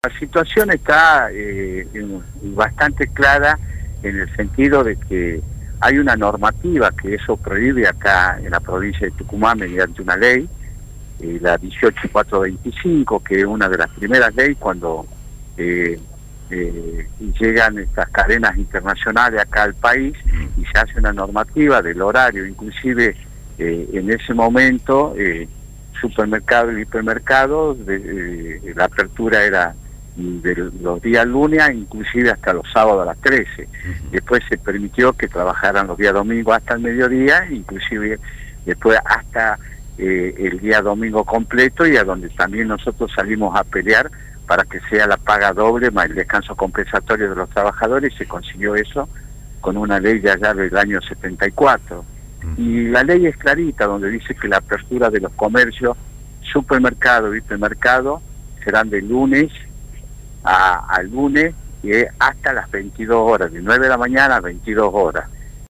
La situación está bastante clara en el sentido de que hay una normativa que eso prohíbe acá en la provincia de Tucumán mediante una ley, la 18425, que es una de las primeras leyes cuando llegan estas cadenas internacionales acá al país y se hace una normativa del horario, inclusive en ese momento supermercados y hipermercados, la apertura era de los días lunes, inclusive hasta los sábados a las 13. Después se permitió que trabajaran los días domingos hasta el mediodía, inclusive después hasta el día domingo completo, y a donde también nosotros salimos a pelear para que sea la paga doble más el descanso compensatorio de los trabajadores. Se consiguió eso con una ley de allá del año 74. Y la ley es clarita, donde dice que la apertura de los comercios, supermercados y hipermercados serán de lunes a lunes hasta las 22 horas, de 9 de la mañana a 22 horas.